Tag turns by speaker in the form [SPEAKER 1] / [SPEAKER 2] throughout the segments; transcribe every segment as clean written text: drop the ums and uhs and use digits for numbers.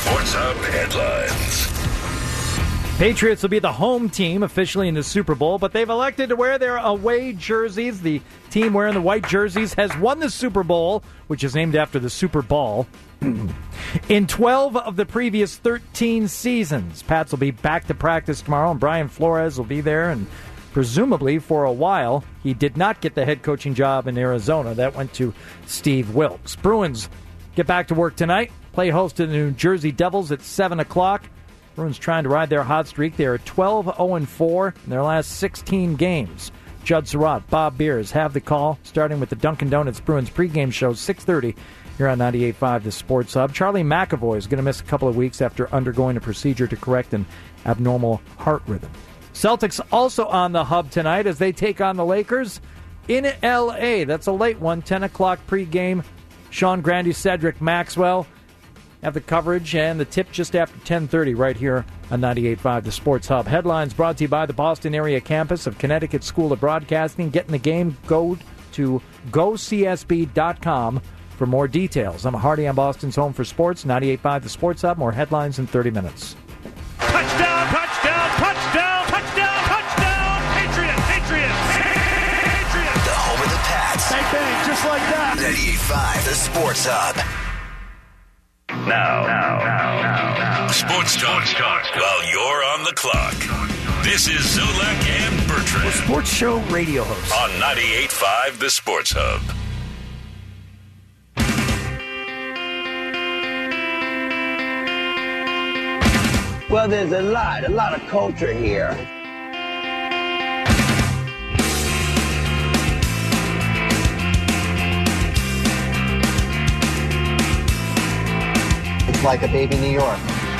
[SPEAKER 1] Sports Hub headlines.
[SPEAKER 2] Patriots will be the home team officially in the Super Bowl, but they've elected to wear their away jerseys. The team wearing the white jerseys has won the Super Bowl, which is named after the Super Bowl, in 12 of the previous 13 seasons. Pats will be back to practice tomorrow, and Brian Flores will be there, and presumably for a while. He did not get the head coaching job in Arizona. That went to Steve Wilks. Bruins get back to work tonight, play host to the New Jersey Devils at 7 o'clock. Bruins trying to ride their hot streak. They are 12-0-4 in their last 16 games. Judd Surratt, Bob Beers have the call, starting with the Dunkin' Donuts Bruins pregame show, 6:30 here on 98.5 The Sports Hub. Charlie McAvoy is going to miss a couple of weeks after undergoing a procedure to correct an abnormal heart rhythm. Celtics also on the hub tonight as they take on the Lakers in L.A. That's a late one, 10 o'clock pregame. Sean Grande, Cedric Maxwell have the coverage and the tip just after 10:30 right here on 98.5 The Sports Hub. Headlines brought to you by the Boston area campus of Connecticut School of Broadcasting. Get in the game, go to GoCSB.com for more details. I'm Hardy on Boston's home for sports, 98.5 The Sports Hub. More headlines in 30 minutes.
[SPEAKER 3] Touchdown, touchdown, touchdown, touchdown, touchdown! Patriots, Patriots, Patriots!
[SPEAKER 1] The home of the Pats.
[SPEAKER 3] Bang, bang, just like that.
[SPEAKER 1] 98.5 The Sports Hub. Now. Sports talk while you're on the clock. This is Zolak and Bertrand.
[SPEAKER 4] Sports show radio host.
[SPEAKER 1] On 98.5 The Sports Hub.
[SPEAKER 5] Well, there's a lot of culture here. It's like a baby New York.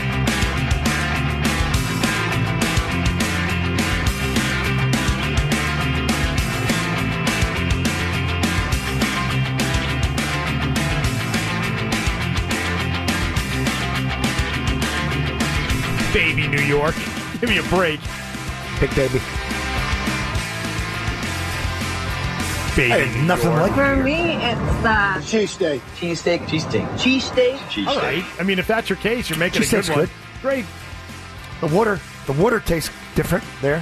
[SPEAKER 3] Baby New York. Give me a break.
[SPEAKER 4] Big baby.
[SPEAKER 3] Baby New
[SPEAKER 4] Nothing
[SPEAKER 3] York.
[SPEAKER 4] like
[SPEAKER 6] For me, it's
[SPEAKER 5] Cheesesteak.
[SPEAKER 3] All right. I mean, if that's your case, you're making a good
[SPEAKER 4] Cheesesteak's
[SPEAKER 3] one.
[SPEAKER 4] good.
[SPEAKER 3] Great.
[SPEAKER 4] The water tastes different there.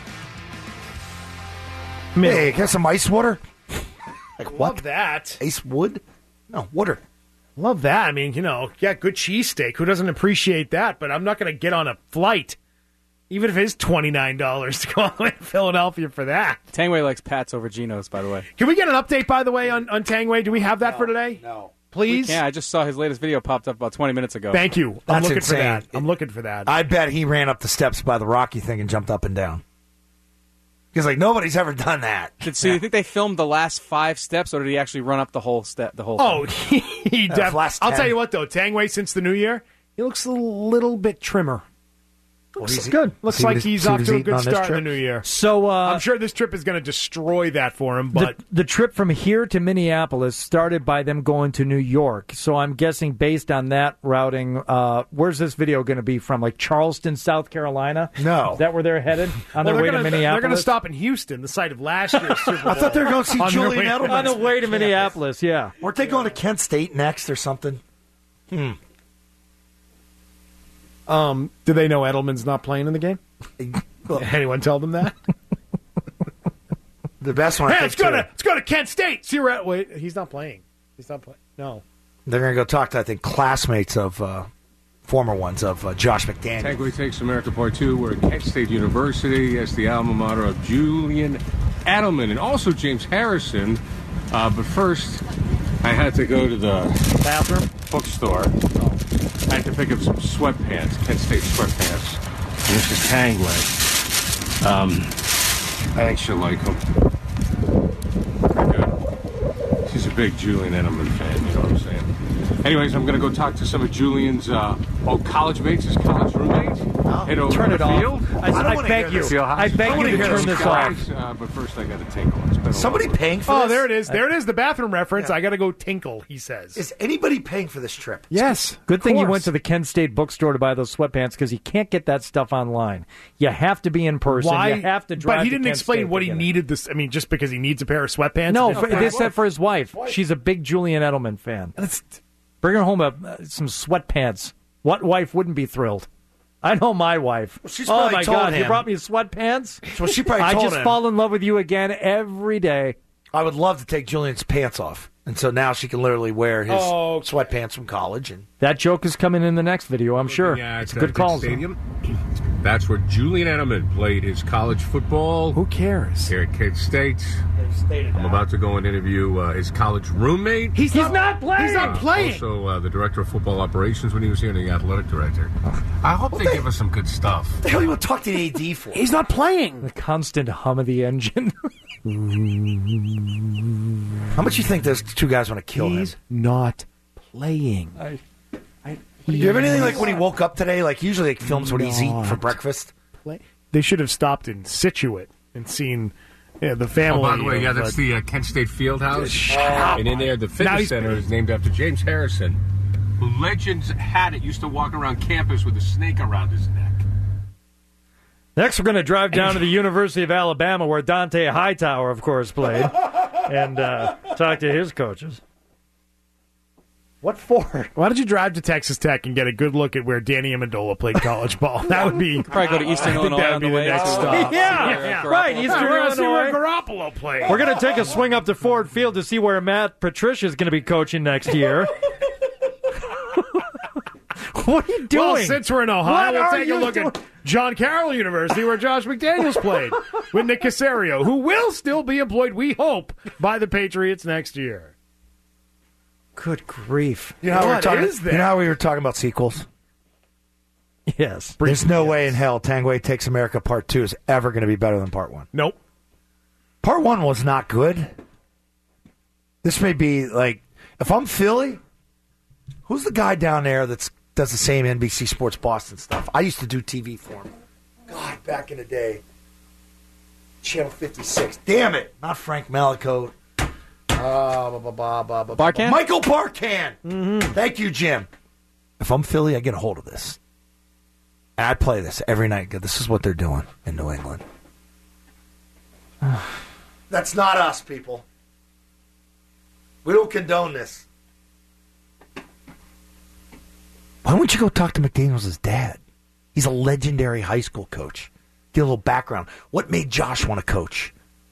[SPEAKER 3] I mean,
[SPEAKER 4] Hey, got some ice water? Like
[SPEAKER 3] love
[SPEAKER 4] what?
[SPEAKER 3] that.
[SPEAKER 4] Ice wood? No, water.
[SPEAKER 3] Love that. I mean, good cheesesteak. Who doesn't appreciate that? But I'm not going to get on a flight, even if it's $29 to go all the way to Philadelphia for that.
[SPEAKER 7] Tangway likes Pats over Geno's, by the way.
[SPEAKER 3] Can we get an update, by the way, on Tangway? Do we have that for today?
[SPEAKER 5] No.
[SPEAKER 3] Please?
[SPEAKER 7] Yeah, I just saw his latest video popped up about 20 minutes ago.
[SPEAKER 3] Thank you. I'm
[SPEAKER 4] That's
[SPEAKER 3] looking
[SPEAKER 4] insane.
[SPEAKER 3] for that. I'm looking for that.
[SPEAKER 4] I bet he ran up the steps by the Rocky thing and jumped up and down. He's like, nobody's ever done that.
[SPEAKER 7] So you think they filmed the last 5 steps, or did he actually run up the whole thing?
[SPEAKER 3] Oh, he definitely.
[SPEAKER 4] last
[SPEAKER 3] I'll
[SPEAKER 4] 10.
[SPEAKER 3] tell you what, though. Tangway, since the new year, he looks a little bit trimmer. Looks
[SPEAKER 4] he's-
[SPEAKER 3] good. Looks
[SPEAKER 4] see
[SPEAKER 3] like
[SPEAKER 4] what
[SPEAKER 3] he's
[SPEAKER 4] see what
[SPEAKER 3] off to a
[SPEAKER 4] eating
[SPEAKER 3] good
[SPEAKER 4] on this
[SPEAKER 3] start in the
[SPEAKER 4] trip?
[SPEAKER 3] new year.
[SPEAKER 2] So
[SPEAKER 3] I'm sure this trip is going to destroy that for him, but
[SPEAKER 2] the trip from here to Minneapolis started by them going to New York. So I'm guessing based on that routing, where's this video going to be from? Like Charleston, South Carolina?
[SPEAKER 4] No.
[SPEAKER 2] Is that where they're headed on their way to Minneapolis?
[SPEAKER 3] They're going to stop in Houston, the site of last year's Super Bowl.
[SPEAKER 4] I thought they were going to see
[SPEAKER 3] On their
[SPEAKER 4] Julian
[SPEAKER 3] way-
[SPEAKER 4] Edelman.
[SPEAKER 2] on the way to Minneapolis, yeah.
[SPEAKER 4] Weren't they going to Kent State next or something?
[SPEAKER 3] Do they know Edelman's not playing in the game? Anyone tell them that?
[SPEAKER 4] The best one, I
[SPEAKER 3] Hey,
[SPEAKER 4] think,
[SPEAKER 3] let's go to Kent State. See, wait, he's not playing. He's not playing. No.
[SPEAKER 4] they're going to go talk to, I think, classmates of former ones of Josh McDaniel.
[SPEAKER 8] Tangway Takes America Part 2. We're at Kent State University. It's the alma mater of Julian Edelman and also James Harrison. But first, I had to go to the
[SPEAKER 3] Bathroom?
[SPEAKER 8] bookstore. I had to pick up some sweatpants, Kent State sweatpants. And this is Tangway. I think she'll like them. Pretty good. She's a big Julian Edelman fan, you know what I'm saying? Anyways, I'm going to go talk to some of Julian's old college mates, his college roommate. Head over
[SPEAKER 2] Turn
[SPEAKER 8] to
[SPEAKER 2] it
[SPEAKER 8] the
[SPEAKER 2] off.
[SPEAKER 8] field.
[SPEAKER 2] I beg you. I beg you to turn this off.
[SPEAKER 8] But first, I got to tinkle. It's been a
[SPEAKER 4] Somebody
[SPEAKER 8] long
[SPEAKER 4] paying for
[SPEAKER 3] Oh,
[SPEAKER 4] this?
[SPEAKER 3] there it is. There it is, the bathroom reference. I got to go tinkle, he says.
[SPEAKER 4] Is anybody paying for this trip?
[SPEAKER 3] Yes.
[SPEAKER 2] Good thing you
[SPEAKER 3] course.
[SPEAKER 2] went to the Kent State bookstore to buy those sweatpants because you can't get that stuff online. You have to be in person.
[SPEAKER 3] Why?
[SPEAKER 2] You have to drive
[SPEAKER 3] But he
[SPEAKER 2] to
[SPEAKER 3] didn't
[SPEAKER 2] Kent
[SPEAKER 3] explain
[SPEAKER 2] State
[SPEAKER 3] what
[SPEAKER 2] to
[SPEAKER 3] he
[SPEAKER 2] get it.
[SPEAKER 3] needed. This. I mean, just because he needs a pair of sweatpants.
[SPEAKER 2] No,
[SPEAKER 3] It didn't-
[SPEAKER 2] they said for his wife. She's a big Julian Edelman fan. Bring her home some sweatpants. What wife wouldn't be thrilled? I know my wife.
[SPEAKER 4] Well, she's
[SPEAKER 2] oh,
[SPEAKER 4] probably
[SPEAKER 2] my
[SPEAKER 4] told
[SPEAKER 2] God.
[SPEAKER 4] him.
[SPEAKER 2] You brought me sweatpants?
[SPEAKER 4] Well, she probably
[SPEAKER 2] I
[SPEAKER 4] told
[SPEAKER 2] just
[SPEAKER 4] him.
[SPEAKER 2] fall in love with you again every day.
[SPEAKER 4] I would love to take Julian's pants off. And so now she can literally wear his sweatpants from college. And
[SPEAKER 2] that joke is coming in the next video, I'm sure.
[SPEAKER 8] Yeah,
[SPEAKER 2] it's a good call.
[SPEAKER 8] Stadium. That's where Julian Edelman played his college football.
[SPEAKER 3] Who cares?
[SPEAKER 8] Here at K-State. I'm about to go and interview his college roommate.
[SPEAKER 3] He's not playing. He's not playing.
[SPEAKER 8] Also, the director of football operations when he was here, and the athletic director. I hope they give us some good stuff.
[SPEAKER 4] What the hell you want to talk to the AD for?
[SPEAKER 3] He's not playing.
[SPEAKER 2] The constant hum of the engine.
[SPEAKER 4] How much you think those two guys want to kill him?
[SPEAKER 3] He's not playing.
[SPEAKER 4] Do you have anything like when he woke up today? Like usually he films what he's eating for breakfast.
[SPEAKER 3] They should have stopped in Scituate and seen the family.
[SPEAKER 8] Oh, by the way, that's the Kent State Fieldhouse. And in there, the fitness center is named after James Harrison, who legends had it used to walk around campus with a snake around his neck.
[SPEAKER 2] Next, we're going to drive down to the University of Alabama, where Dante Hightower, of course, played, and talk to his coaches. What for?
[SPEAKER 3] Why don't you drive to Texas Tech and get a good look at where Danny Amendola played college ball? That would be...
[SPEAKER 7] Probably go to Eastern Illinois
[SPEAKER 3] that
[SPEAKER 7] on
[SPEAKER 3] would
[SPEAKER 7] the
[SPEAKER 3] be the
[SPEAKER 7] way.
[SPEAKER 3] next stop.
[SPEAKER 2] Yeah, right. Eastern
[SPEAKER 3] We're going to see where
[SPEAKER 2] Illinois.
[SPEAKER 3] Garoppolo played.
[SPEAKER 2] We're going to take a swing up to Ford Field to see where Matt Patricia is going to be coaching next year. What are you doing?
[SPEAKER 3] Well, since we're in Ohio,
[SPEAKER 2] What
[SPEAKER 3] we'll
[SPEAKER 2] are
[SPEAKER 3] take a
[SPEAKER 2] you
[SPEAKER 3] look at John Carroll University, where Josh McDaniels played, with Nick Caserio, who will still be employed, we hope, by the Patriots next year.
[SPEAKER 2] Good grief.
[SPEAKER 4] You know how
[SPEAKER 3] What is that?
[SPEAKER 4] You know how we were talking about sequels?
[SPEAKER 2] Yes.
[SPEAKER 4] There's no way in hell Tangway Takes America Part 2 is ever going to be better than Part 1.
[SPEAKER 3] Nope.
[SPEAKER 4] Part 1 was not good. This may be like, if I'm Philly, who's the guy down there that does the same NBC Sports Boston stuff? I used to do TV for him. God, back in the day. Channel 56. Damn it. Not Frank Malicote.
[SPEAKER 7] Barkan?
[SPEAKER 4] Michael Barkan. Mm-hmm. Thank you, Jim. If I'm Philly, I get a hold of this. And I play this every night. This is what they're doing in New England. That's not us, people. We don't condone this. Why don't you go talk to McDaniels' dad? He's a legendary high school coach. Get a little background. What made Josh want to coach?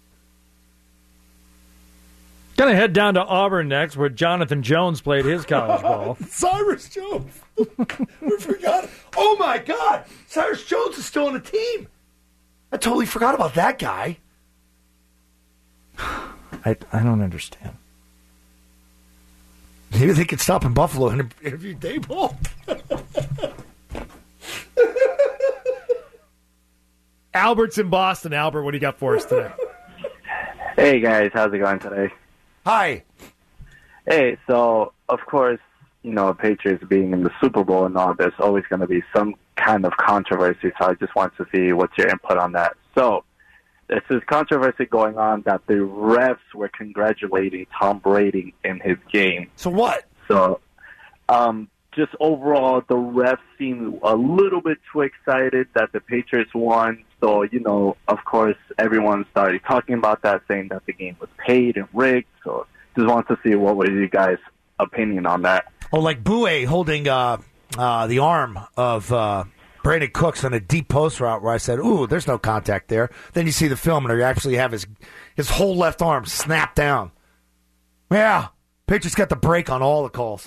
[SPEAKER 2] Going to head down to Auburn next, where Jonathan Jones played his college ball.
[SPEAKER 4] Cyrus Jones. We forgot. Oh, my God. Cyrus Jones is still on the team. I totally forgot about that guy.
[SPEAKER 2] I don't understand.
[SPEAKER 4] Maybe they could stop in Buffalo and interview Dayball.
[SPEAKER 3] Albert's in Boston. Albert, what do you got for us today?
[SPEAKER 6] Hey, guys. How's it going today?
[SPEAKER 4] Hi.
[SPEAKER 6] Hey, so, of course, Patriots being in the Super Bowl and all, there's always going to be some kind of controversy, so I just want to see what's your input on that. So, there's this controversy going on that the refs were congratulating Tom Brady in his game.
[SPEAKER 4] So what?
[SPEAKER 6] So, just overall, the refs seemed a little bit too excited that the Patriots won. So, of course, everyone started talking about that, saying that the game was paid and rigged. So, just want to see what was you guys' opinion on that.
[SPEAKER 4] Oh, like Bouye holding the arm of Brandon Cooks on a deep post route where I said, ooh, there's no contact there. Then you see the film and you actually have his whole left arm snapped down. Yeah, Patriots got the break on all the calls.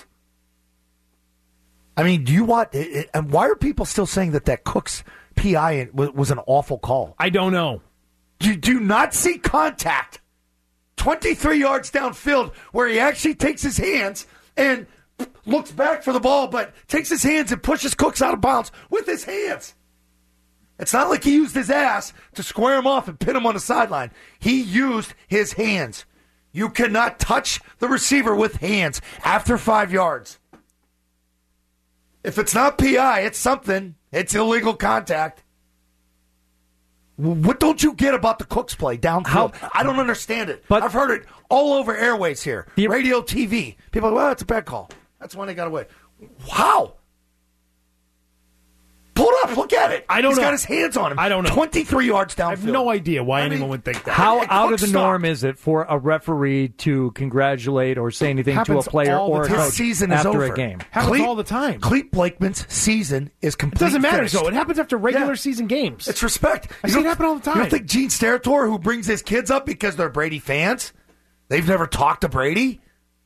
[SPEAKER 4] I mean, do you want? And why are people still saying that Cooks PI was an awful call?
[SPEAKER 3] I don't know.
[SPEAKER 4] You do not see contact 23 yards downfield where he actually takes his hands and looks back for the ball, but takes his hands and pushes Cooks out of bounds with his hands. It's not like he used his ass to square him off and pin him on the sideline. He used his hands. You cannot touch the receiver with hands after 5 yards. If it's not PI, it's something. It's illegal contact. What don't you get about the Cooks play downfield? I don't understand it. But I've heard it all over airways here. Radio, TV. People are like, well, it's a bad call. That's when they got away. How? Pull it up. Look get it.
[SPEAKER 3] I don't
[SPEAKER 4] He's
[SPEAKER 3] know.
[SPEAKER 4] got his hands on him.
[SPEAKER 3] I don't know.
[SPEAKER 4] 23 yards downfield.
[SPEAKER 3] I have no idea why anyone would think that.
[SPEAKER 2] How
[SPEAKER 4] It
[SPEAKER 2] out of the
[SPEAKER 4] got
[SPEAKER 2] norm
[SPEAKER 4] stopped.
[SPEAKER 2] is it for a referee to congratulate or say anything to a
[SPEAKER 3] Happens
[SPEAKER 2] player
[SPEAKER 3] all the
[SPEAKER 2] or a
[SPEAKER 3] time.
[SPEAKER 2] coach
[SPEAKER 4] His season is
[SPEAKER 2] after
[SPEAKER 4] over.
[SPEAKER 2] a game?
[SPEAKER 3] Happens all the time.
[SPEAKER 4] Cleet Blakeman's season is
[SPEAKER 3] It
[SPEAKER 4] complete.
[SPEAKER 3] doesn't matter,
[SPEAKER 4] finished.
[SPEAKER 3] so it happens after regular
[SPEAKER 4] Yeah.
[SPEAKER 3] season games.
[SPEAKER 4] It's respect.
[SPEAKER 3] I see it happen all the time.
[SPEAKER 4] You don't think Gene Steratore, who brings his kids up because they're Brady fans, they've never talked to Brady?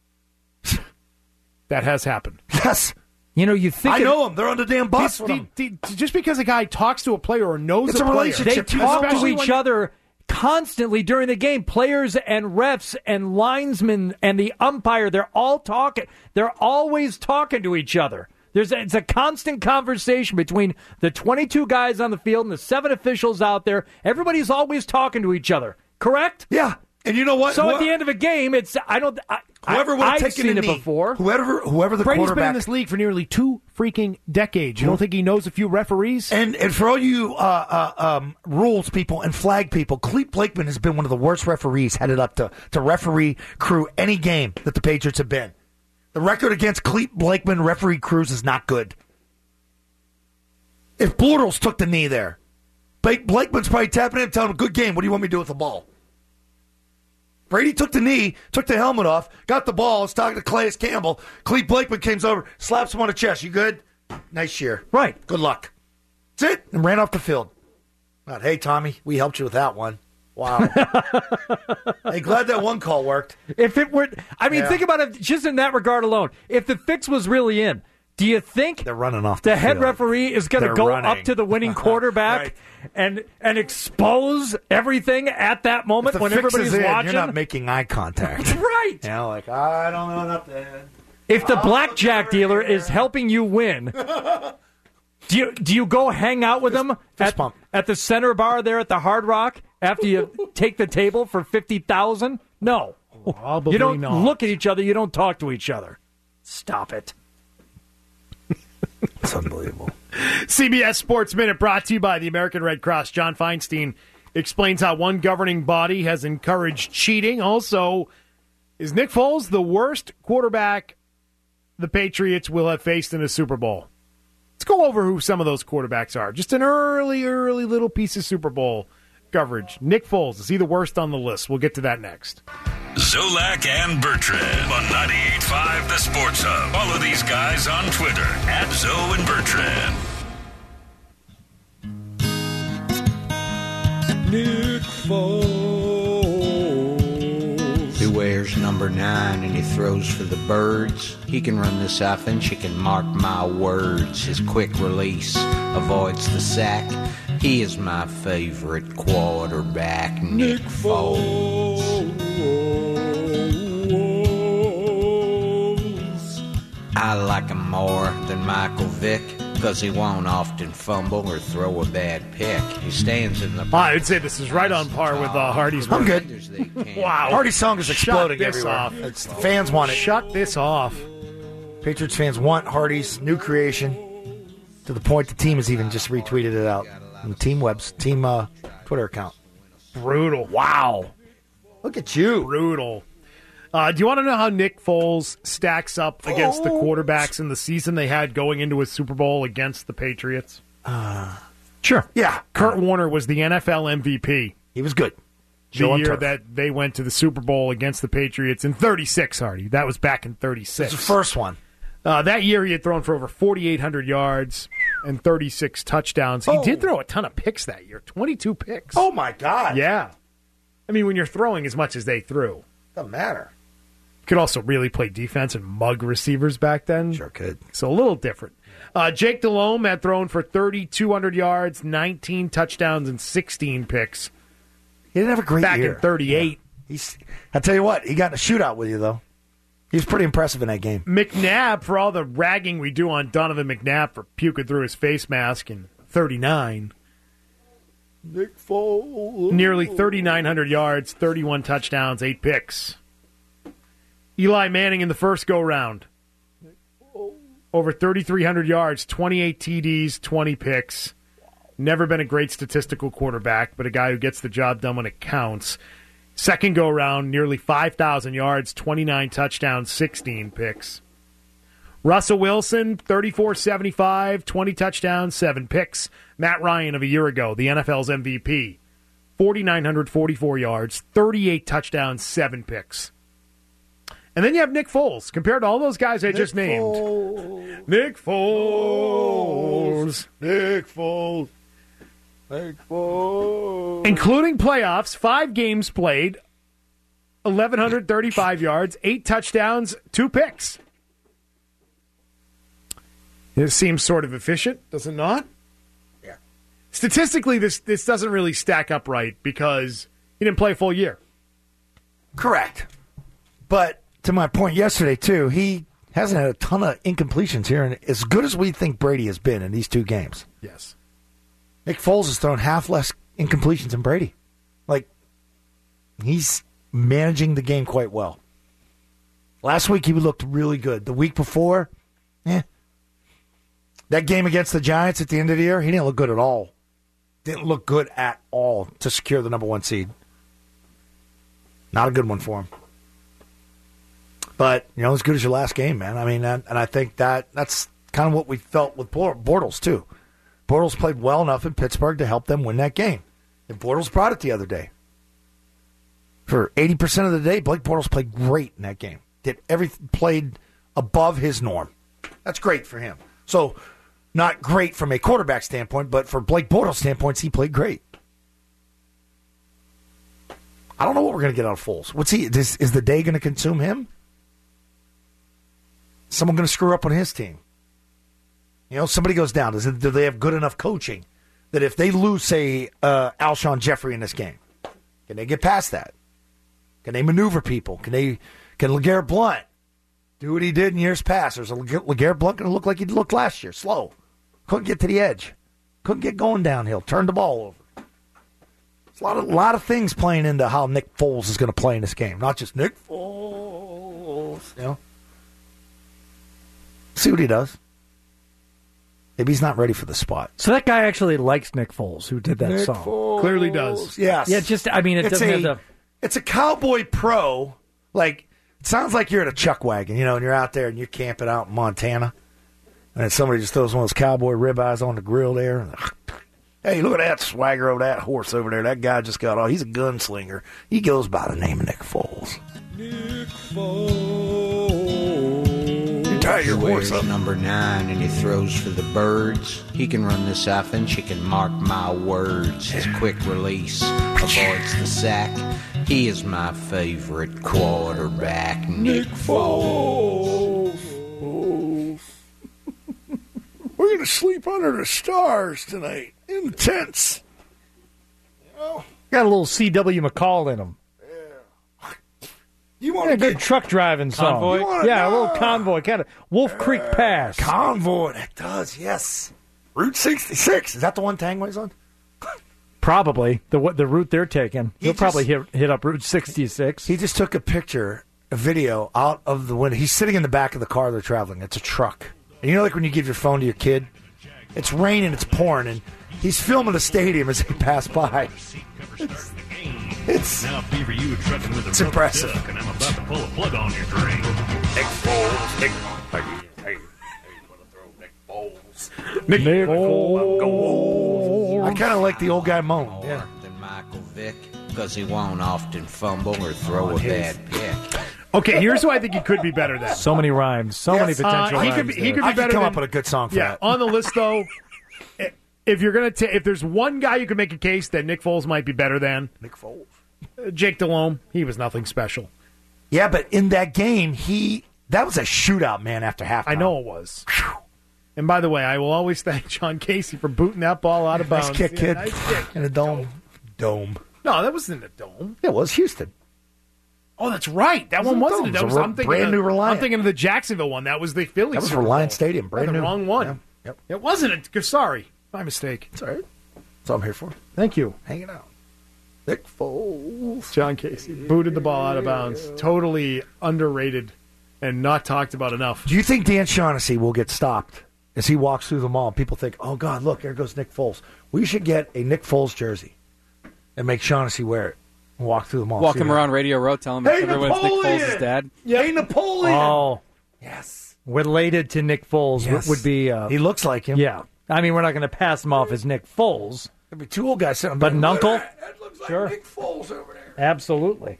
[SPEAKER 3] That has happened.
[SPEAKER 4] Yes.
[SPEAKER 2] You know, you think
[SPEAKER 4] I know them. They're on the damn bus with him.
[SPEAKER 3] Just because a guy talks to a player or knows
[SPEAKER 4] It's
[SPEAKER 3] a
[SPEAKER 4] a
[SPEAKER 3] player,
[SPEAKER 4] relationship.
[SPEAKER 2] they talk to
[SPEAKER 3] especially
[SPEAKER 2] each
[SPEAKER 3] when-
[SPEAKER 2] other constantly during the game. Players and refs and linesmen and the umpire, they're all talking. They're always talking to each other. It's a constant conversation between the 22 guys on the field and the 7 officials out there. Everybody's always talking to each other. Correct?
[SPEAKER 4] Yeah. And you know what?
[SPEAKER 2] So at the end of a game, it's
[SPEAKER 4] whoever would have
[SPEAKER 2] I've
[SPEAKER 4] taken
[SPEAKER 2] seen
[SPEAKER 4] a
[SPEAKER 2] it
[SPEAKER 4] knee,
[SPEAKER 2] before.
[SPEAKER 4] whoever the
[SPEAKER 3] Brady's been in
[SPEAKER 4] quarterback.
[SPEAKER 3] this league for nearly 2 freaking decades. You don't think he knows a few referees?
[SPEAKER 4] And for all you rules people and flag people, Cleet Blakeman has been one of the worst referees headed up to referee crew any game that the Patriots have been. The record against Cleet Blakeman referee crews is not good. If Bortles took the knee there, Blakeman's probably tapping in and telling him, good game, what do you want me to do with the ball? Brady took the knee, took the helmet off, got the ball, was talking to Calais Campbell. Cleet Blakeman comes over, slaps him on the chest. You good? Nice year.
[SPEAKER 2] Right.
[SPEAKER 4] Good luck. That's it. And ran off the field. Not, hey, Tommy, we helped you with that one. Wow. Hey, glad that one call worked.
[SPEAKER 2] If it were,
[SPEAKER 4] Yeah.
[SPEAKER 2] think about it just in that regard alone. If the fix was really in, do you think
[SPEAKER 4] They're running off
[SPEAKER 2] the
[SPEAKER 4] the
[SPEAKER 2] head
[SPEAKER 4] field.
[SPEAKER 2] referee is going to
[SPEAKER 4] They're
[SPEAKER 2] go
[SPEAKER 4] running.
[SPEAKER 2] up to the winning quarterback
[SPEAKER 4] Right.
[SPEAKER 2] and expose everything at that moment
[SPEAKER 4] If the
[SPEAKER 2] when
[SPEAKER 4] fix
[SPEAKER 2] everybody's
[SPEAKER 4] is in,
[SPEAKER 2] watching?
[SPEAKER 4] you're not making eye contact.
[SPEAKER 2] Right.
[SPEAKER 4] You know, like, I don't know nothing.
[SPEAKER 2] If the blackjack dealer is helping you win, do you go hang out with him
[SPEAKER 4] Fist pump.
[SPEAKER 2] at the center bar there at the Hard Rock after you take the table for $50,000? No.
[SPEAKER 3] Probably
[SPEAKER 2] You don't
[SPEAKER 3] not.
[SPEAKER 2] look at each other. You don't talk to each other. Stop it.
[SPEAKER 4] It's unbelievable.
[SPEAKER 3] CBS Sports Minute brought to you by the American Red Cross. John Feinstein explains how one governing body has encouraged cheating. Also, is Nick Foles the worst quarterback the Patriots will have faced in a Super Bowl? Let's go over who some of those quarterbacks are. Just an early little piece of Super Bowl coverage. Nick Foles, is he the worst on the list? We'll get to that next.
[SPEAKER 1] Zolak and Bertrand on 98.5 The Sports Hub. Follow these guys on Twitter at Zoe and Bertrand.
[SPEAKER 9] Nick Foles. He wears number 9 and he throws for the birds. He can run this offense, you can mark my words. His quick release avoids the sack. He is my favorite quarterback, Nick Foles. I like him more than Michael Vick, because he won't often fumble or throw a bad pick. He stands in the...
[SPEAKER 3] I would say this is right on par with Hardy's
[SPEAKER 4] I'm
[SPEAKER 3] work.
[SPEAKER 4] good.
[SPEAKER 3] Wow.
[SPEAKER 4] Hardy's song is exploding
[SPEAKER 3] Shut this
[SPEAKER 4] everywhere.
[SPEAKER 3] off.
[SPEAKER 4] It's, the fans want it.
[SPEAKER 3] Shut this off.
[SPEAKER 4] Patriots fans want Hardy's new creation to the point the team has even just retweeted it out on the team Twitter account.
[SPEAKER 3] Brutal.
[SPEAKER 4] Wow. Look at you.
[SPEAKER 3] Brutal. Do you want to know how Nick Foles stacks up against the quarterbacks in the season they had going into a Super Bowl against the Patriots?
[SPEAKER 2] Sure.
[SPEAKER 4] Yeah.
[SPEAKER 3] Kurt Warner was the NFL MVP
[SPEAKER 4] He was good.
[SPEAKER 3] the
[SPEAKER 4] Joe and
[SPEAKER 3] year
[SPEAKER 4] Turf.
[SPEAKER 3] that they went to the Super Bowl against the Patriots in 36, Hardy. That was back in 36.
[SPEAKER 4] It's the first one.
[SPEAKER 3] That year he had thrown for over 4,800 yards and 36 touchdowns. He did throw a ton of picks that year, 22 picks.
[SPEAKER 4] Oh, my God.
[SPEAKER 3] Yeah. I mean, when you're throwing as much as they threw.
[SPEAKER 4] Doesn't matter.
[SPEAKER 3] Could also really play defense and mug receivers back then.
[SPEAKER 4] Sure could.
[SPEAKER 3] So a little different. Jake Delhomme had thrown for 3,200 yards, 19 touchdowns, and 16 picks.
[SPEAKER 4] He didn't have a great
[SPEAKER 3] Back
[SPEAKER 4] year.
[SPEAKER 3] in 38.
[SPEAKER 4] Yeah. I tell you what, he got in a shootout with you, though. He was pretty impressive in that game.
[SPEAKER 3] McNabb, for all the ragging we do on Donovan McNabb for puking through his face mask in 39.
[SPEAKER 4] Nick Foles.
[SPEAKER 3] Nearly 3,900 yards, 31 touchdowns, 8 picks. Eli Manning in the first go-round. Over 3,300 yards, 28 TDs, 20 picks. Never been a great statistical quarterback, but a guy who gets the job done when it counts. Second go-round, nearly 5,000 yards, 29 touchdowns, 16 picks. Russell Wilson, 34-75, 20 touchdowns, 7 picks. Matt Ryan of a year ago, the NFL's MVP, 4,944 yards, 38 touchdowns, 7 picks. And then you have Nick Foles, compared to all those guys I just named. Nick Foles. Including playoffs, 5 games played, 1,135 yards, 8 touchdowns, 2 picks. It seems sort of efficient, does it not?
[SPEAKER 4] Yeah.
[SPEAKER 3] Statistically, this doesn't really stack up right because he didn't play a full year.
[SPEAKER 4] Correct. But to my point yesterday, too, he hasn't had a ton of incompletions here, and as good as we think Brady has been in these 2 games.
[SPEAKER 3] Yes.
[SPEAKER 4] Nick Foles has thrown half less incompletions than Brady. Like, he's managing the game quite well. Last week, he looked really good. The week before, That game against the Giants at the end of the year, he didn't look good at all. Didn't look good at all to secure the number 1 seed. Not a good one for him. But, as good as your last game, man. I mean, and I think that's kind of what we felt with Bortles, too. Bortles played well enough in Pittsburgh to help them win that game. And Bortles brought it the other day. For 80% of the day, Blake Bortles played great in that game. Played above his norm. That's great for him. So, not great from a quarterback standpoint, but for Blake Bortles' standpoint, he played great. I don't know what we're going to get out of Foles. Is the day going to consume him? Someone going to screw up on his team? Somebody goes down. Do they have good enough coaching that if they lose, say, Alshon Jeffrey in this game, can they get past that? Can they maneuver people? Can LeGarrette Blount do what he did in years past? Or is LeGarrette Blount going to look like he looked last year? Slow. Couldn't get to the edge. Couldn't get going downhill. Turned the ball over. There's a lot of things playing into how Nick Foles is going to play in this game. Not just Nick Foles. See what he does. Maybe he's not ready for the spot.
[SPEAKER 2] So that guy actually likes Nick Foles, who did that song.
[SPEAKER 4] Foles.
[SPEAKER 3] Clearly does.
[SPEAKER 4] Yes.
[SPEAKER 2] Yeah, it doesn't have the...
[SPEAKER 4] It's a cowboy pro. Like, it sounds like you're at a chuck wagon, and you're out there and you're camping out in Montana. And then somebody just throws one of those cowboy ribeyes on the grill there. Hey, look at that swagger over that horse over there. That guy just got off. He's a gunslinger. He goes by the name of Nick Foles.
[SPEAKER 9] Nick Foles.
[SPEAKER 4] You tie your horse up.
[SPEAKER 9] Number 9 and he throws for the birds. He can run this offense. You can mark my words. His quick release avoids the sack. He is my favorite quarterback, Nick Foles.
[SPEAKER 4] We're going to sleep under the stars tonight in the tents.
[SPEAKER 2] Got a little C.W. McCall in him.
[SPEAKER 4] You want
[SPEAKER 2] a good truck driving song.
[SPEAKER 7] Convoy?
[SPEAKER 2] A little convoy, kind of Wolf Creek Pass.
[SPEAKER 4] Convoy, that does, yes. Route 66. Is that the one Tangway's on?
[SPEAKER 2] Probably. The route they're taking. He'll probably hit up Route 66.
[SPEAKER 4] He just took a video out of the window. He's sitting in the back of the car they're traveling. It's a truck. And like when you give your phone to your kid? It's raining, it's pouring, and he's filming the stadium as they pass by. It's impressive.
[SPEAKER 10] And I'm about to pull a plug on your drain.
[SPEAKER 4] Nick Foles. Hey, want to throw Nick Foles.
[SPEAKER 2] Nick Foles.
[SPEAKER 4] I kind of like the old guy moan.
[SPEAKER 9] Yeah. Than Michael Vick, because he won't often fumble or throw a bad pick.
[SPEAKER 3] Okay, here's who I think he could be better than.
[SPEAKER 2] So many rhymes. So many potential rhymes.
[SPEAKER 3] He could be better
[SPEAKER 4] come
[SPEAKER 3] than,
[SPEAKER 4] up with a good song for that.
[SPEAKER 3] On the list, though, if you're going to if there's one guy you can make a case that Nick Foles might be better than,
[SPEAKER 4] Nick Foles.
[SPEAKER 3] Jake Delhomme, he was nothing special.
[SPEAKER 4] Yeah, but in that game, that was a shootout, man, after halftime.
[SPEAKER 3] I know it was. Whew. And by the way, I will always thank John Casey for booting that ball out of bounds.
[SPEAKER 4] Nice kick, kid.
[SPEAKER 3] Nice kick.
[SPEAKER 4] In a dome. Dome.
[SPEAKER 3] No, that wasn't a dome.
[SPEAKER 4] It was Houston.
[SPEAKER 3] Oh, that's right. That one wasn't a dome. I'm thinking
[SPEAKER 4] brand new Reliant.
[SPEAKER 3] I'm thinking of the Jacksonville one. That was the Phillies.
[SPEAKER 4] That was Reliant Stadium. Brand new.
[SPEAKER 3] The wrong one.
[SPEAKER 4] Yeah. Yep.
[SPEAKER 3] It wasn't a. Sorry, my mistake.
[SPEAKER 4] It's all right. That's all I'm here for.
[SPEAKER 3] Thank you.
[SPEAKER 4] Hanging out. Nick Foles.
[SPEAKER 3] John Casey booted the ball out of bounds. Totally underrated and not talked about enough.
[SPEAKER 4] Do you think Dan Shaughnessy will get stopped as he walks through the mall? People think, oh, God, look, there goes Nick Foles. We should get a Nick Foles jersey and make Shaughnessy wear it and walk through the mall.
[SPEAKER 7] Walk him around Radio Row, tell him everyone's Nick Foles' dad.
[SPEAKER 4] Hey, Napoleon.
[SPEAKER 2] Oh.
[SPEAKER 4] Yes.
[SPEAKER 2] Related to Nick Foles
[SPEAKER 4] Yes.
[SPEAKER 2] would be...
[SPEAKER 4] he looks like him.
[SPEAKER 2] Yeah. I mean, we're not going to pass him off as Nick Foles.
[SPEAKER 4] There'd be two old guys sitting
[SPEAKER 2] But an uncle?
[SPEAKER 4] That looks like
[SPEAKER 2] Sure.
[SPEAKER 4] Nick Foles over there.
[SPEAKER 2] Absolutely.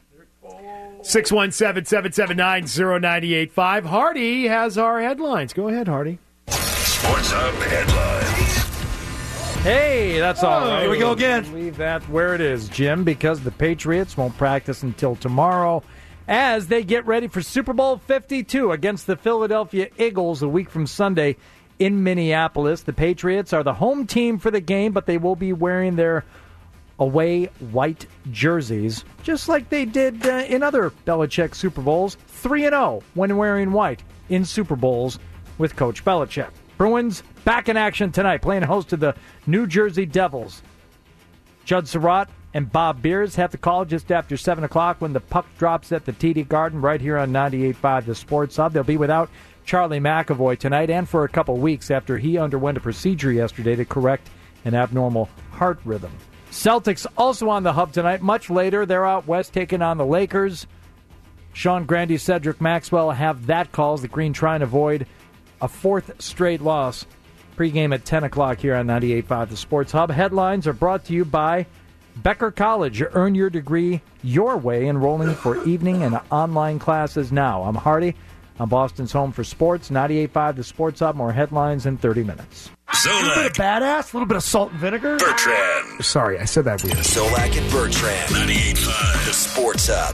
[SPEAKER 3] 617-779-0985. Hardy has our headlines. Go ahead, Hardy.
[SPEAKER 1] Sports Hub headlines.
[SPEAKER 2] Hey, that's all right.
[SPEAKER 4] Here we go again.
[SPEAKER 2] Leave that where it is, Jim, because the Patriots won't practice until tomorrow as they get ready for Super Bowl 52 against the Philadelphia Eagles a week from Sunday in Minneapolis. The Patriots are the home team for the game, but they will be wearing their away white jerseys, just like they did in other Belichick Super Bowls, 3-0 when wearing white in Super Bowls with Coach Belichick. Bruins back in action tonight, playing host to the New Jersey Devils. Judd Surratt and Bob Beers have the call just after 7 o'clock when the puck drops at the TD Garden right here on 98.5 The Sports Hub. They'll be without Charlie McAvoy tonight and for a couple weeks after he underwent a procedure yesterday to correct an abnormal heart rhythm. Celtics also on the hub tonight. Much later, they're out west taking on the Lakers. Sean Grandy, Cedric Maxwell have that call as the Green trying to avoid a fourth straight loss. Pre-game at 10 o'clock here on 98.5 The Sports Hub. Headlines are brought to you by Becker College. Earn your degree your way, enrolling for evening and online classes now. I'm Hardy. I'm Boston's home for sports. 98.5 The Sports Hub. More headlines in 30 minutes.
[SPEAKER 4] A little bit of badass, a little bit of salt and vinegar.
[SPEAKER 1] Bertrand.
[SPEAKER 4] Sorry, I said that weird.
[SPEAKER 11] Zolak and Bertrand.
[SPEAKER 1] 98.5
[SPEAKER 11] The Sports Hub.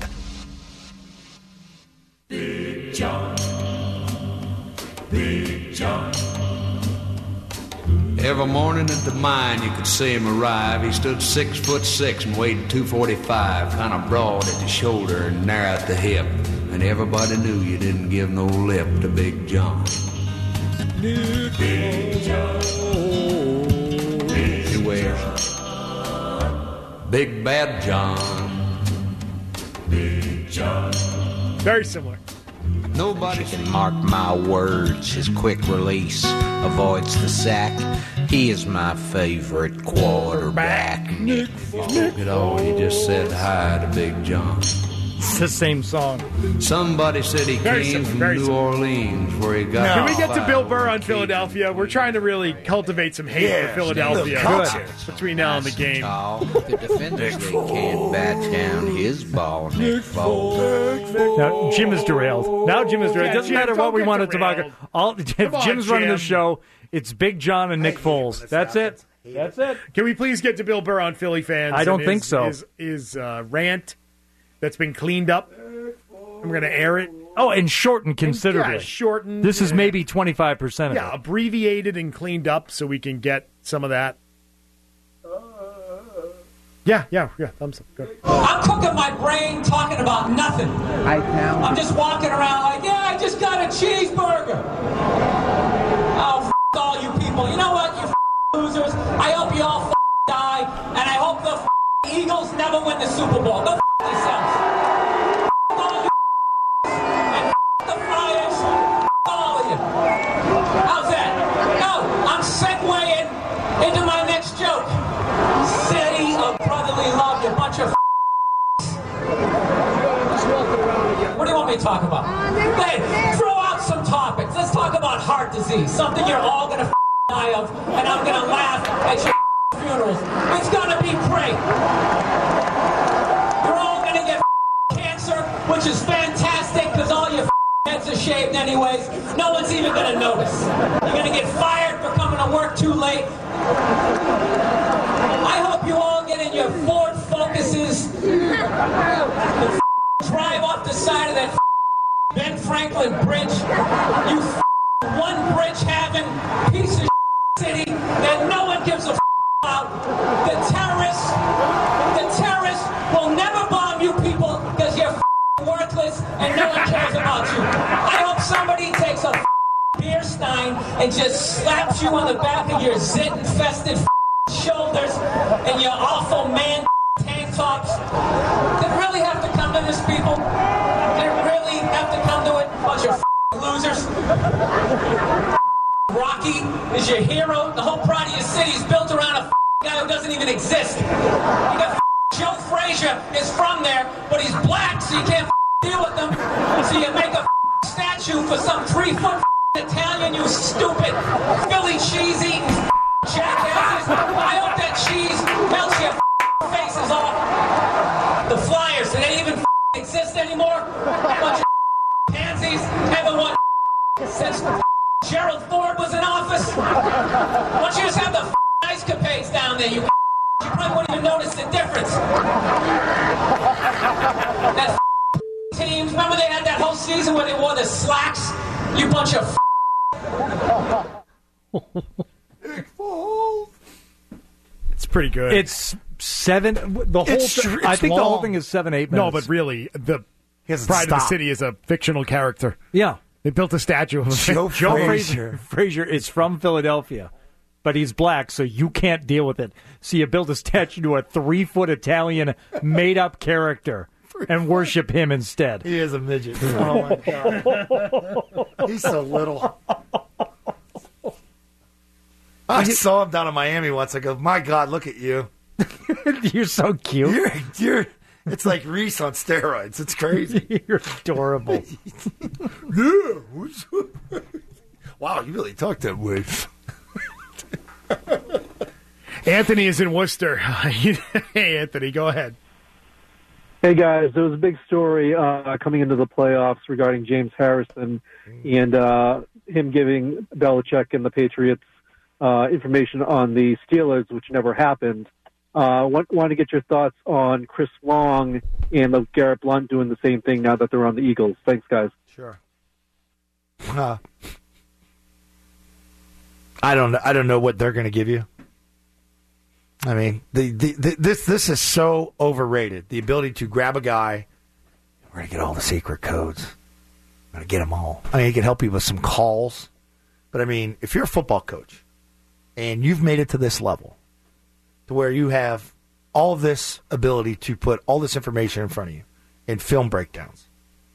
[SPEAKER 12] Big John. Big John.
[SPEAKER 9] Every morning at the mine, you could see him arrive. He stood 6'6" and weighed 245, kind of broad at the shoulder and narrow at the hip. And everybody knew you didn't give no lip to Big John.
[SPEAKER 12] Big John.
[SPEAKER 9] He wears Big Bad John.
[SPEAKER 12] Big John.
[SPEAKER 3] Very similar.
[SPEAKER 9] Nobody can mark my words. His quick release avoids the sack. He is my favorite quarterback. Nick Foles. He just said hi to Big John.
[SPEAKER 2] It's the same song.
[SPEAKER 9] Somebody said he came from New Orleans, where he got.
[SPEAKER 3] Can we get to Bill Burr on Philadelphia? We're trying to really cultivate some hate for Philadelphia between now and the game.
[SPEAKER 9] The defenders they can't bat down his ball, Nick Foles.
[SPEAKER 2] Now, Jim is derailed. It doesn't matter what we want to talk about. If Jim's running the show, it's Big John and Nick Foles. That's it. That's it.
[SPEAKER 3] Can we please get to Bill Burr on Philly fans?
[SPEAKER 2] I don't think so.
[SPEAKER 3] His rant that's been cleaned up. I'm going to air it.
[SPEAKER 2] Oh, and shortened considerably.
[SPEAKER 3] Yeah, shortened.
[SPEAKER 2] This is maybe 25% of
[SPEAKER 3] Yeah,
[SPEAKER 2] it.
[SPEAKER 3] abbreviated and cleaned up so we can get some of that. Yeah, thumbs up. Go.
[SPEAKER 13] I'm cooking my brain talking about nothing. I'm just walking around like, I just got a cheeseburger. Oh, all you people. You know what, you losers? I hope you all die, and I hope the Eagles never win the Super Bowl. Go yourselves. All you and the Friars. All of you. How's that? No, I'm segueing into my next joke. City of brotherly love, you bunch of What do you want me to talk about? Hey, throw out some topics. Let's talk about heart disease, something you're all going to die of, and I'm going to laugh at your funerals. It's going to be great. You're all going to get cancer, which is fantastic because all your heads are shaved anyways. No one's even going to notice. You're going to get fired for coming to work too late. I hope you all get in your Ford Focuses and drive off the side of that Ben Franklin Bridge. You one bridge having piece of city that no one gives a about. The terrorists will never bomb you people because you're worthless and no one cares about you. I hope somebody takes a beer stein and just slaps you on the back of your zit-infested shoulders and your awful man tank tops. Did it really have to come to this, people? Did it really have to come to it? Bunch of losers. Rocky is your hero. The whole pride of your city is built around a guy who doesn't even exist. You got Joe Frazier is from there, but he's black, so you can't deal with him. So you make a statue for some 3-foot Italian, you stupid Philly cheese-eating jackasses. I hope that cheese melts your faces off. The Flyers, do they even exist anymore? Bunch of pansies. Haven't won since Gerald Ford was in office. Why don't you just have the ice capades down there, you probably wouldn't even notice the difference. That teams, remember they had that whole season where they wore the slacks? You bunch of
[SPEAKER 3] It's pretty good.
[SPEAKER 2] It's 7. The whole I think the whole thing is 7-8 minutes.
[SPEAKER 3] No, but really, the Pride of the City is a fictional character.
[SPEAKER 2] Yeah.
[SPEAKER 3] They built a statue of him.
[SPEAKER 2] Joe Frazier is from Philadelphia, but he's black, so you can't deal with it. So you build a statue to a 3-foot Italian made-up character and worship him instead.
[SPEAKER 4] He is a midget. Oh, my God. He's so little. I saw him down in Miami once. I go, my God, look at you.
[SPEAKER 2] You're so cute.
[SPEAKER 4] It's like Reese on steroids. It's crazy.
[SPEAKER 2] You're adorable.
[SPEAKER 4] Yeah. Wow, you really talk that way.
[SPEAKER 3] Anthony is in Worcester. Hey, Anthony, go ahead.
[SPEAKER 14] Hey, guys. There was a big story coming into the playoffs regarding James Harrison and him giving Belichick and the Patriots information on the Steelers, which never happened. Want to get your thoughts on Chris Long and Garrett Blount doing the same thing now that they're on the Eagles. Thanks, guys.
[SPEAKER 4] Sure. I don't know what they're going to give you. I mean, this is so overrated. The ability to grab a guy, we're going to get all the secret codes. We're going to get them all. I mean, it can help you with some calls. But, I mean, if you're a football coach and you've made it to this level, to where you have all of this ability to put all this information in front of you in film breakdowns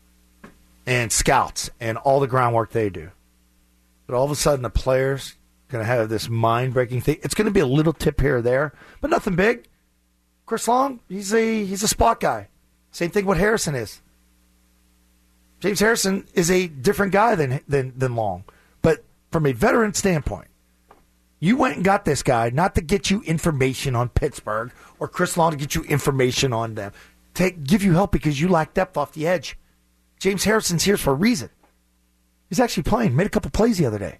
[SPEAKER 4] and scouts and all the groundwork they do. But all of a sudden the players going to have this mind-breaking thing. It's going to be a little tip here or there, but nothing big. Chris Long, he's a spot guy. Same thing what Harrison is. James Harrison is a different guy than Long. But from a veteran standpoint, you went and got this guy not to get you information on Pittsburgh or Chris Long to get you information on them. Give you help because you lack depth off the edge. James Harrison's here for a reason. He's actually playing. Made a couple plays the other day.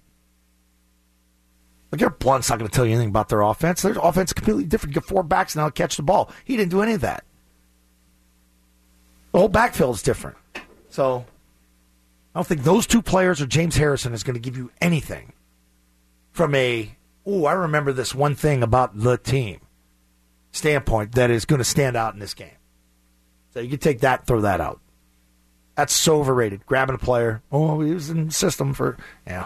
[SPEAKER 4] Like, Garrett Blount's not going to tell you anything about their offense. Their offense is completely different. You get 4 backs now to catch the ball. He didn't do any of that. The whole backfield is different. So I don't think those 2 players or James Harrison is going to give you anything from I remember this one thing about the team standpoint that is going to stand out in this game. So you can take that, throw that out. That's so overrated. Grabbing a player. Oh, he was in the system for, yeah.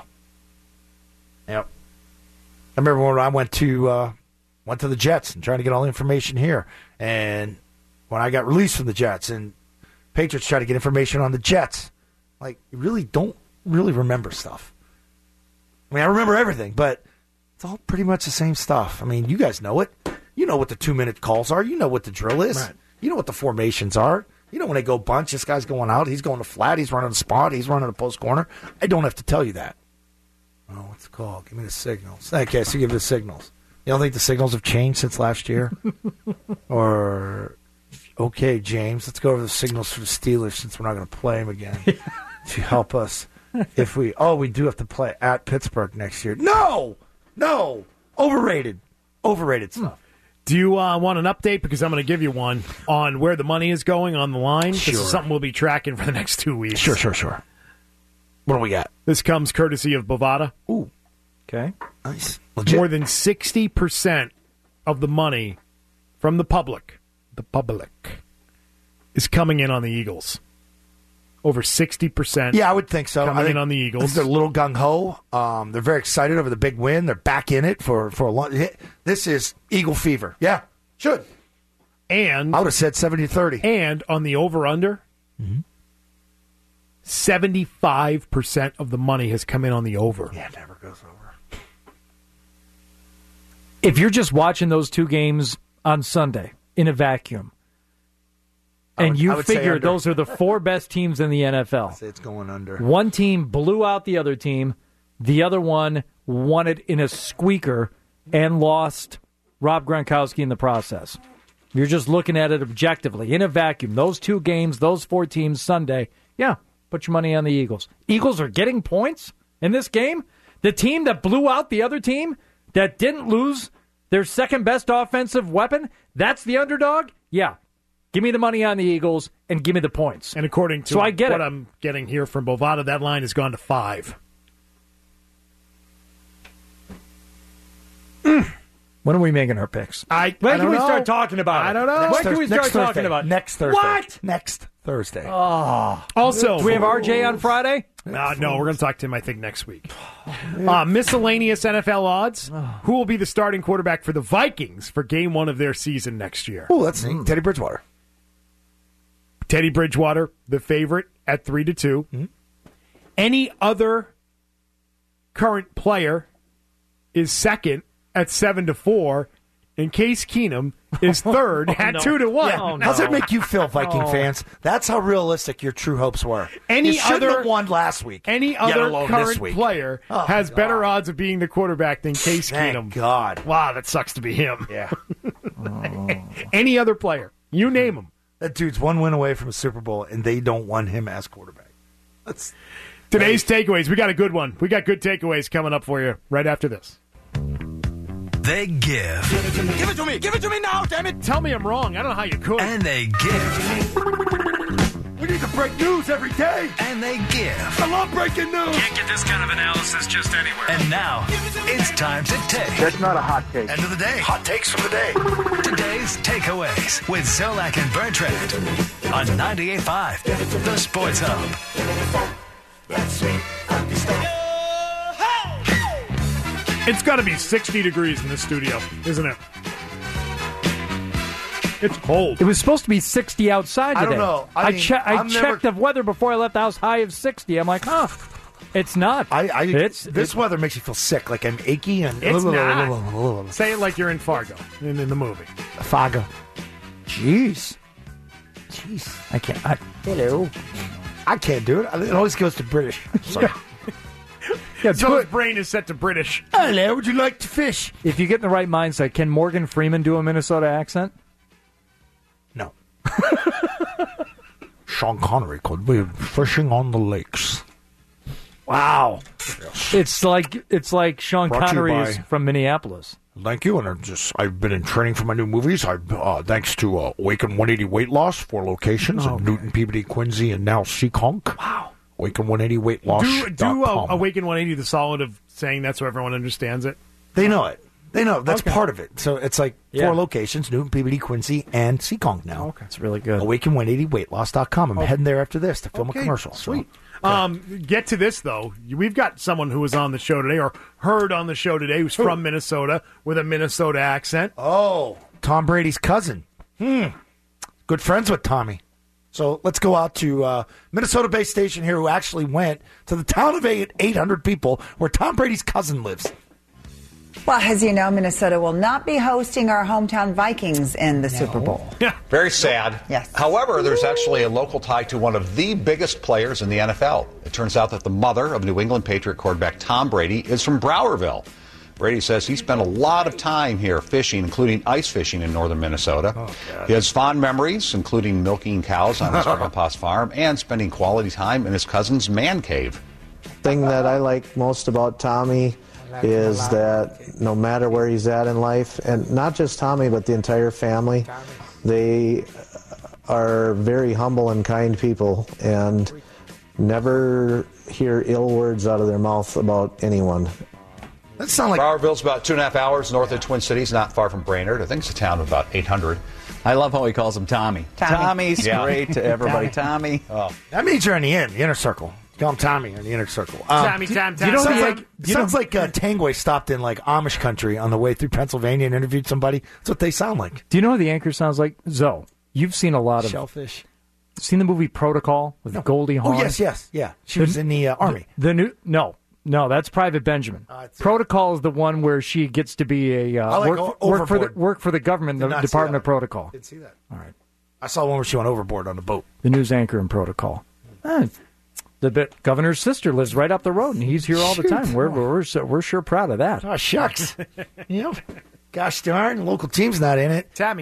[SPEAKER 4] Yep. I remember when I went to the Jets and trying to get all the information here. And when I got released from the Jets and Patriots tried to get information on the Jets, like, you really don't really remember stuff. I mean, I remember everything, but it's all pretty much the same stuff. I mean, you guys know it. You know what the 2-minute calls are. You know what the drill is. Right. You know what the formations are. You know when they go bunch, this guy's going out, he's going to flat, he's running a spot, he's running a post corner. I don't have to tell you that. Oh, what's the call? Give me the signals. Okay, so give me the signals. You don't think the signals have changed since last year? Or, okay, James, let's go over the signals for the Steelers since we're not going to play them again. To help us if we do have to play at Pittsburgh next year. No! Overrated stuff.
[SPEAKER 3] Do you want an update? Because I'm going to give you one on where the money is going on the line.
[SPEAKER 4] Sure.
[SPEAKER 3] This is something we'll be tracking for the next 2 weeks.
[SPEAKER 4] Sure. What do we got?
[SPEAKER 3] This comes courtesy of Bovada.
[SPEAKER 4] Ooh.
[SPEAKER 2] Okay.
[SPEAKER 4] Nice. Legit.
[SPEAKER 3] More than 60% of the money from the public is coming in on the Eagles. Over 60%.
[SPEAKER 4] Yeah, I would think so.
[SPEAKER 3] Coming in on the Eagles.
[SPEAKER 4] They're a little gung-ho. They're very excited over the big win. They're back in it for a long... This is Eagle fever. Yeah, should.
[SPEAKER 3] And
[SPEAKER 4] I would have said 70-30.
[SPEAKER 3] And on the over-under, 75% of the money has come in on the over.
[SPEAKER 4] Yeah, it never goes over.
[SPEAKER 2] If you're just watching those 2 games on Sunday in a vacuum, and you figure those are the 4 best teams in the NFL.
[SPEAKER 4] I'd say it's going under.
[SPEAKER 2] One team blew out the other team. The other one won it in a squeaker and lost Rob Gronkowski in the process. You're just looking at it objectively. In a vacuum, those two games, those four teams Sunday, yeah, put your money on the Eagles. Eagles are getting points in this game. The team that blew out the other team, that didn't lose their second-best offensive weapon, that's the underdog? Yeah. Give me the money on the Eagles and give me the points.
[SPEAKER 3] And according to
[SPEAKER 2] I get
[SPEAKER 3] what I'm getting here from Bovada, that line has gone to 5.
[SPEAKER 2] When are we making our picks?
[SPEAKER 3] When
[SPEAKER 2] can we start talking about it?
[SPEAKER 3] I don't know.
[SPEAKER 2] When can we start talking about it?
[SPEAKER 4] Next Thursday.
[SPEAKER 2] What?
[SPEAKER 4] Next Thursday.
[SPEAKER 2] Oh.
[SPEAKER 3] Also,
[SPEAKER 2] do we have RJ on Friday?
[SPEAKER 3] No, we're going to talk to him, I think, next week. Miscellaneous NFL odds. Who will be the starting quarterback for the Vikings for game 1 of their season next year?
[SPEAKER 4] Oh, that's neat. Teddy Bridgewater.
[SPEAKER 3] Teddy Bridgewater, the favorite, at 3-2. Mm-hmm. Any other current player is second at 7-4. And Case Keenum is third at 2-1.
[SPEAKER 4] Yeah. How's that make you feel, Viking fans? That's how realistic your true hopes were.
[SPEAKER 3] Any
[SPEAKER 4] you shouldn't
[SPEAKER 3] other
[SPEAKER 4] have won last week.
[SPEAKER 3] Any other current player has better odds of being the quarterback than Case Keenum.
[SPEAKER 4] God.
[SPEAKER 3] Wow, that sucks to be him.
[SPEAKER 4] Yeah.
[SPEAKER 3] Any other player. You name him.
[SPEAKER 4] That dude's one win away from a Super Bowl, and they don't want him as quarterback. That's
[SPEAKER 3] Today's takeaways. We got a good one. We got good takeaways coming up for you right after this.
[SPEAKER 11] They give.
[SPEAKER 3] Give it to me. Give it to me now, damn it. Tell me I'm wrong. I don't know how you could.
[SPEAKER 11] And they give.
[SPEAKER 4] We need to break news every day.
[SPEAKER 11] And they give.
[SPEAKER 4] I love breaking news.
[SPEAKER 10] Can't get this kind of analysis just anywhere.
[SPEAKER 11] And now, it's time to take.
[SPEAKER 6] That's not a hot take.
[SPEAKER 11] End of the day.
[SPEAKER 4] Hot takes from the day.
[SPEAKER 11] Today's takeaways with Zolak and Bertrand on 98.5, The Sports Hub.
[SPEAKER 3] It's got to be 60 degrees in the studio, isn't it? It's cold.
[SPEAKER 2] It was supposed to be 60 outside today.
[SPEAKER 4] I don't know. I
[SPEAKER 2] checked the weather before I left the house, high of 60. I'm like, it's not.
[SPEAKER 4] This weather makes you feel sick, like I'm achy and.
[SPEAKER 3] It's not. Say it like you're in Fargo, in the movie.
[SPEAKER 4] Fargo.
[SPEAKER 2] Jeez. I can't.
[SPEAKER 4] Hello. I can't do it. It always goes to British. Sorry.
[SPEAKER 3] Yeah, Joe's brain is set to British.
[SPEAKER 4] Hello, would you like to fish?
[SPEAKER 2] If you get in the right mindset, can Morgan Freeman do a Minnesota accent?
[SPEAKER 4] No. Sean Connery could be fishing on the lakes.
[SPEAKER 2] Wow. It's like Sean
[SPEAKER 4] Brought to you
[SPEAKER 2] Connery is
[SPEAKER 4] by-
[SPEAKER 2] from Minneapolis.
[SPEAKER 4] Thank you, and I've been in training for my new movies. Thanks to Awaken 180 Weight Loss, 4 locations in Newton, Peabody, Quincy, and now Seekonk.
[SPEAKER 2] Wow.
[SPEAKER 4] Awaken 180 Weight Loss.
[SPEAKER 3] Do Awaken 180 the solid of saying that so everyone understands it?
[SPEAKER 4] They know it. They know. That's
[SPEAKER 2] Okay.
[SPEAKER 4] part of it. So it's like 4 locations, Newton, Peabody, Quincy, and Seekonk now.
[SPEAKER 2] Okay. It's really good.
[SPEAKER 4] Awaken180weightloss.com. I'm heading there after this to film a commercial.
[SPEAKER 3] Sweet. Get to this, though. We've got someone who was on the show today or heard on the show today who's from Minnesota with a Minnesota accent.
[SPEAKER 4] Oh, Tom Brady's cousin. Good friends with Tommy. So let's go out to Minnesota-based station here who actually went to the town of 800 people where Tom Brady's cousin lives.
[SPEAKER 15] Well, as you know, Minnesota will not be hosting our hometown Vikings in the Super Bowl.
[SPEAKER 16] Very sad.
[SPEAKER 15] Yes.
[SPEAKER 16] However, there's actually a local tie to one of the biggest players in the NFL. It turns out that the mother of New England Patriot quarterback Tom Brady is from Browerville. Brady says he spent a lot of time here fishing, including ice fishing in northern Minnesota. He has fond memories, including milking cows on his grandpa's farm and spending quality time in his cousin's man cave.
[SPEAKER 17] Thing that I like most about Tommy is that no matter where he's at in life, and not just Tommy, but the entire family, they are very humble and kind people and never hear ill words out of their mouth about anyone.
[SPEAKER 4] That sounds like
[SPEAKER 16] Browerville's about 2.5 hours north of Twin Cities, not far from Brainerd. I think it's a town of about 800.
[SPEAKER 18] I love how he calls him Tommy.
[SPEAKER 15] Tommy's
[SPEAKER 18] great to everybody. Tommy.
[SPEAKER 16] Oh.
[SPEAKER 4] That means you're in the inner circle. Call him Tommy in the inner circle.
[SPEAKER 3] Tommy.
[SPEAKER 4] Sounds like Tangway stopped in like Amish country on the way through Pennsylvania and interviewed somebody. That's what they sound like.
[SPEAKER 2] Do you know what the anchor sounds like? Zoe, you've seen a lot of
[SPEAKER 4] shellfish.
[SPEAKER 2] Seen the movie Protocol with Goldie Hawn?
[SPEAKER 4] Oh yes, yeah. She was in the army.
[SPEAKER 2] No, that's Private Benjamin. Protocol is the one where she gets to be a work for the government, the Department of Protocol.
[SPEAKER 4] Didn't see that.
[SPEAKER 2] All right.
[SPEAKER 4] I saw one where she went overboard on a boat.
[SPEAKER 2] The news anchor in Protocol. The governor's sister lives right up the road, and he's here all the time. We're sure proud of that.
[SPEAKER 4] Oh, shucks. Gosh darn, local team's not in it.
[SPEAKER 3] Tammy.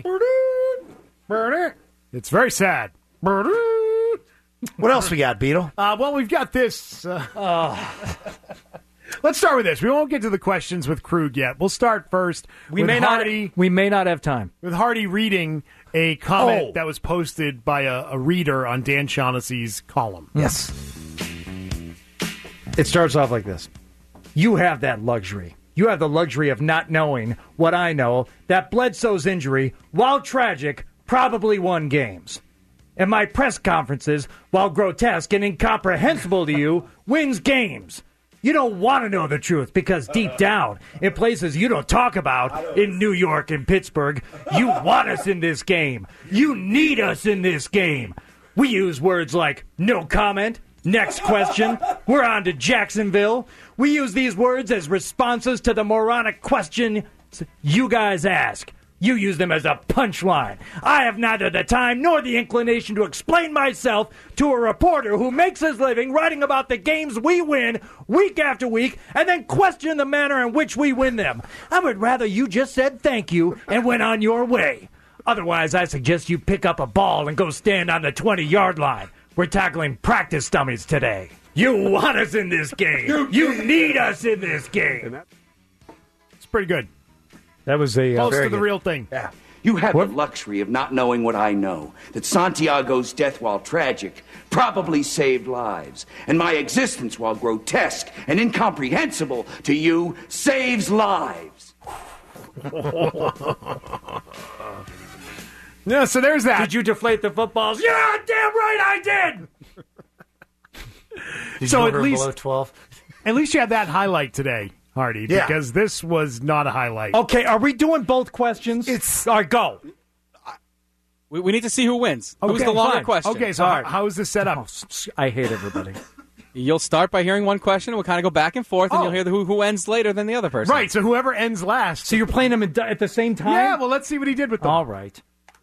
[SPEAKER 3] It's very sad.
[SPEAKER 4] What else we got, Beetle?
[SPEAKER 3] Well, we've got this. Let's start with this. We won't get to the questions with Krug yet. We'll start first.
[SPEAKER 2] We may not have time.
[SPEAKER 3] With Hardy reading a comment that was posted by a reader on Dan Shaughnessy's column.
[SPEAKER 2] Yes. It starts off like this. You have that luxury. You have the luxury of not knowing what I know, that Bledsoe's injury, while tragic, probably won games. And my press conferences, while grotesque and incomprehensible to you, wins games. You don't want to know the truth because deep down, in places you don't talk about, in New York and Pittsburgh, you want us in this game. You need us in this game. We use words like no comment, next question, we're on to Jacksonville. We use these words as responses to the moronic question you guys ask. You use them as a punchline. I have neither the time nor the inclination to explain myself to a reporter who makes his living writing about the games we win week after week and then question the manner in which we win them. I would rather you just said thank you and went on your way. Otherwise, I suggest you pick up a ball and go stand on the 20-yard line. We're tackling practice dummies today. You want us in this game. You need us in this game.
[SPEAKER 3] It's pretty good.
[SPEAKER 2] That was a
[SPEAKER 3] close to the real thing.
[SPEAKER 19] Yeah. You have the luxury of not knowing what I know, that Santiago's death, while tragic, probably saved lives. And my existence, while grotesque and incomprehensible to you, saves lives.
[SPEAKER 3] Yeah, so there's that.
[SPEAKER 2] Did you deflate the footballs? Yeah, damn right I did!
[SPEAKER 3] So at least
[SPEAKER 4] below 12?
[SPEAKER 3] At least you had that highlight today, Hardy, because this was not a highlight.
[SPEAKER 2] Okay, are we doing both questions? All right, go.
[SPEAKER 7] We need to see who wins.
[SPEAKER 2] Okay,
[SPEAKER 7] Who's the longer
[SPEAKER 2] fine.
[SPEAKER 7] question?
[SPEAKER 3] Okay, so how is this set up?
[SPEAKER 2] I hate everybody.
[SPEAKER 7] You'll start by hearing one question. We'll kind of go back and forth, and you'll hear who ends later than the other person.
[SPEAKER 3] Right, so whoever ends last.
[SPEAKER 2] So you're playing them at the same time?
[SPEAKER 3] Yeah, well, let's see what he did with them.
[SPEAKER 2] All right.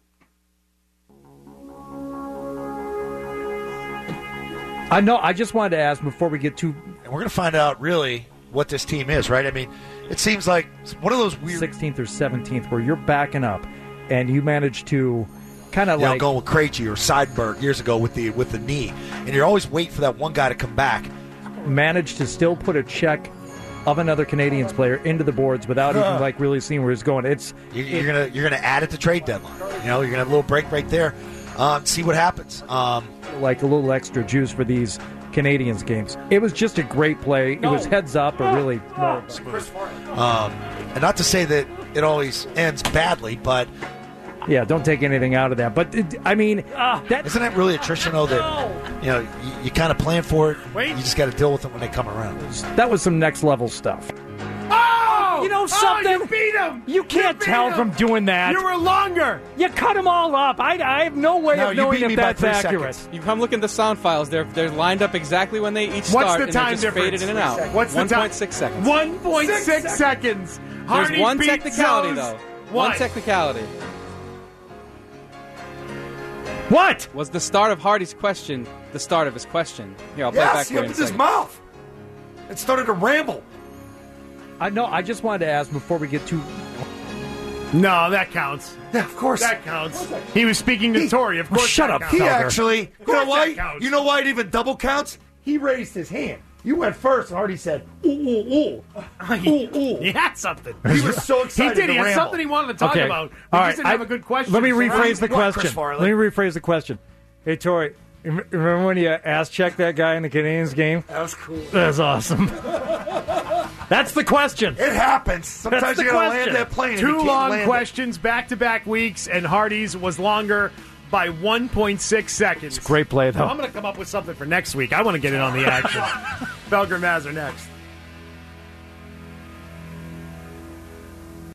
[SPEAKER 2] I know. I just wanted to ask before we get too...
[SPEAKER 4] And we're going to find out, really, what this team is, right? I mean, it seems like one of those weird...
[SPEAKER 2] 16th or 17th where you're backing up, and you manage to kind of like...
[SPEAKER 4] going with Krejci or Seidberg years ago with the knee. And you're always waiting for that one guy to come back.
[SPEAKER 2] Managed to still put a check of another Canadiens player into the boards without even really seeing where he's going.
[SPEAKER 4] You're gonna add it to trade deadline. You're gonna have a little break right there. See what happens.
[SPEAKER 2] Like a little extra juice for these Canadiens games. It was just a great play. It was heads up, but really
[SPEAKER 4] smooth. And not to say that it always ends badly, but
[SPEAKER 2] yeah, don't take anything out of that. But isn't
[SPEAKER 4] that really attrition though? That you kind of plan for it. You just got to deal with them when they come around.
[SPEAKER 2] That was some next level stuff. You know something?
[SPEAKER 3] You beat him!
[SPEAKER 2] You can't tell from doing that.
[SPEAKER 3] You were longer!
[SPEAKER 2] You cut them all up. I have no way of knowing if that's accurate.
[SPEAKER 7] You come look at the sound files. They're lined up exactly when they each start.
[SPEAKER 3] What's the time
[SPEAKER 7] and they're just
[SPEAKER 3] difference?
[SPEAKER 7] Faded in and out.
[SPEAKER 3] What's the time?
[SPEAKER 7] 1.6 seconds.
[SPEAKER 3] 1.6 seconds.
[SPEAKER 7] There's one
[SPEAKER 3] beat
[SPEAKER 7] technicality,
[SPEAKER 3] Zoe's.
[SPEAKER 7] though.
[SPEAKER 3] What?
[SPEAKER 7] One technicality.
[SPEAKER 2] What?
[SPEAKER 7] Was the start of Hardy's question the start of his question? Here, I'll play it back
[SPEAKER 4] he
[SPEAKER 7] for you in a
[SPEAKER 4] opened his
[SPEAKER 7] second.
[SPEAKER 4] mouth. It started to ramble.
[SPEAKER 2] I know. I just wanted to ask before we get too...
[SPEAKER 3] No, that counts.
[SPEAKER 4] Yeah, of course.
[SPEAKER 3] That counts. He was speaking to Tori. Of course
[SPEAKER 2] Shut
[SPEAKER 3] that
[SPEAKER 2] up,
[SPEAKER 3] counts.
[SPEAKER 4] He actually,
[SPEAKER 3] counts.
[SPEAKER 4] you know why it even double counts? He raised his hand. You went first, and Hardy said, ooh, ooh, ooh.
[SPEAKER 3] He had something.
[SPEAKER 4] He was so excited
[SPEAKER 3] He did. He
[SPEAKER 4] to
[SPEAKER 3] had
[SPEAKER 4] ramble.
[SPEAKER 3] something he wanted to talk
[SPEAKER 2] Okay.
[SPEAKER 3] about.
[SPEAKER 2] All
[SPEAKER 3] He
[SPEAKER 2] right,
[SPEAKER 3] just didn't have a good question.
[SPEAKER 2] Let me
[SPEAKER 3] so
[SPEAKER 2] rephrase the
[SPEAKER 3] What,
[SPEAKER 2] question.
[SPEAKER 3] Chris Farley?
[SPEAKER 2] Let me rephrase the question. Hey, Tori, remember when you ass-checked that guy in the Canadiens game?
[SPEAKER 4] That was cool.
[SPEAKER 2] That's awesome. That's the question.
[SPEAKER 4] It happens. Sometimes
[SPEAKER 2] That's the
[SPEAKER 4] you got to
[SPEAKER 2] question.
[SPEAKER 4] land that plane. and
[SPEAKER 3] Two
[SPEAKER 4] you can't
[SPEAKER 3] long
[SPEAKER 4] land
[SPEAKER 3] questions, back-to-back weeks, and Hardy's was longer by 1.6 seconds.
[SPEAKER 2] Great play, though.
[SPEAKER 3] So I'm going to come up with something for next week. I want to get in on the action. Belger Mazur next.